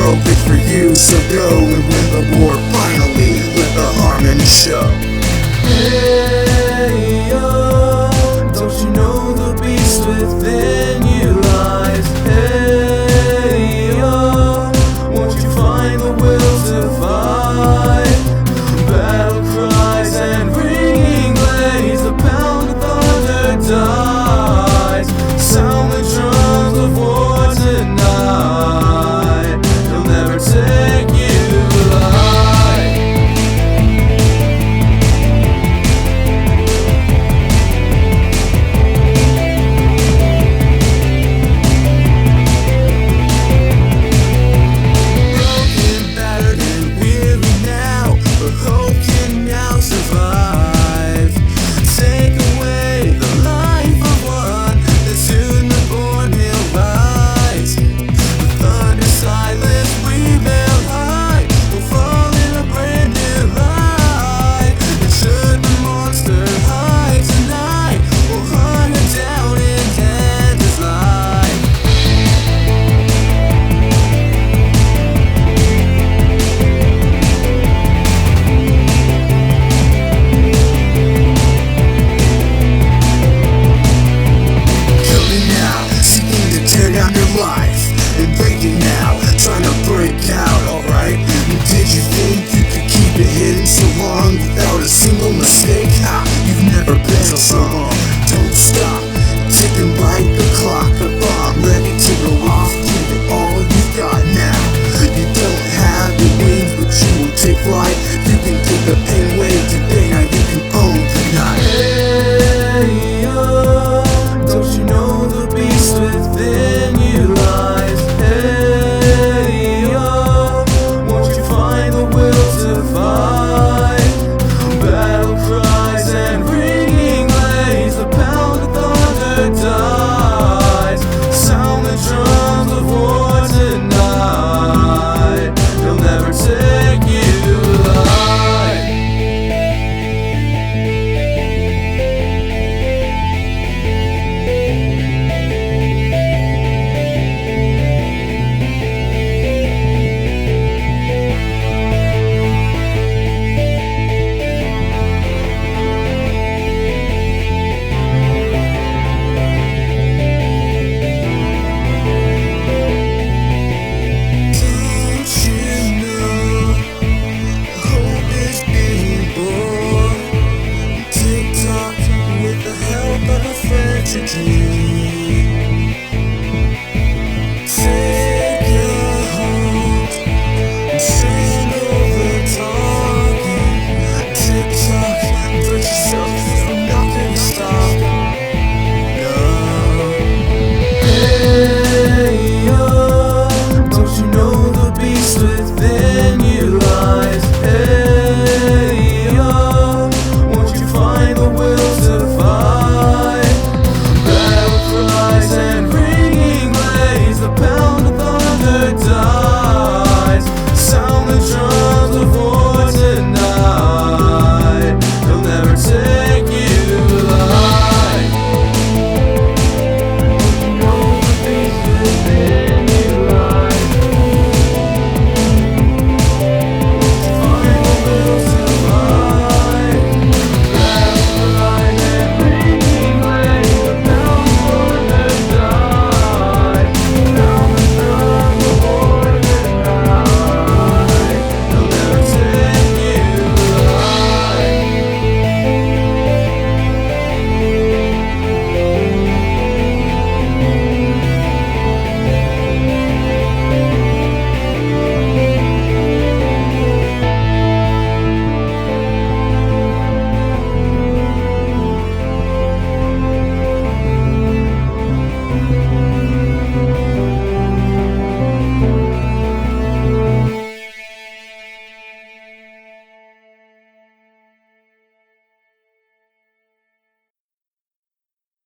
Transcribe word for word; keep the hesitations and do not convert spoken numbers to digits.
world big for you, so go and win the war finally. Let the harmony show. Hey, yo, don't you know the beast within you lies? Hey, yo, won't you find the will to fight? Battle cries and ringing blades, the pound of thunder dies. Sound the drums of war tonight, they'll never take you alive. Broken, battered and weary now, but hope can now survive. Take away the life of one, then soon the born will rise. The thunder silence, we melt high, we'll fall in a brand new light. And should the monster hide tonight, we'll hunt her down and end his life. Coming now, seeking to tear down your life, and breaking now, trying to break out, alright? Did you think you could keep it hidden so long without a single mistake? Ah, you've never been so strong. Don't stop, ticking like the clock, a bomb ready to go off. Give it all you've got now. You don't have the wings, but you will take flight. You can take the pain away today, now you can own the night. Hey, yo, don't you know the beast within you lies? Hey, yo, won't you find the will to fight? Battle cries and ringing blades, the pound of thunder dies. Sound the drums of war tonight, they'll never take you alive. Don't you know hope is being born? Tick tock with the help of a friend to do.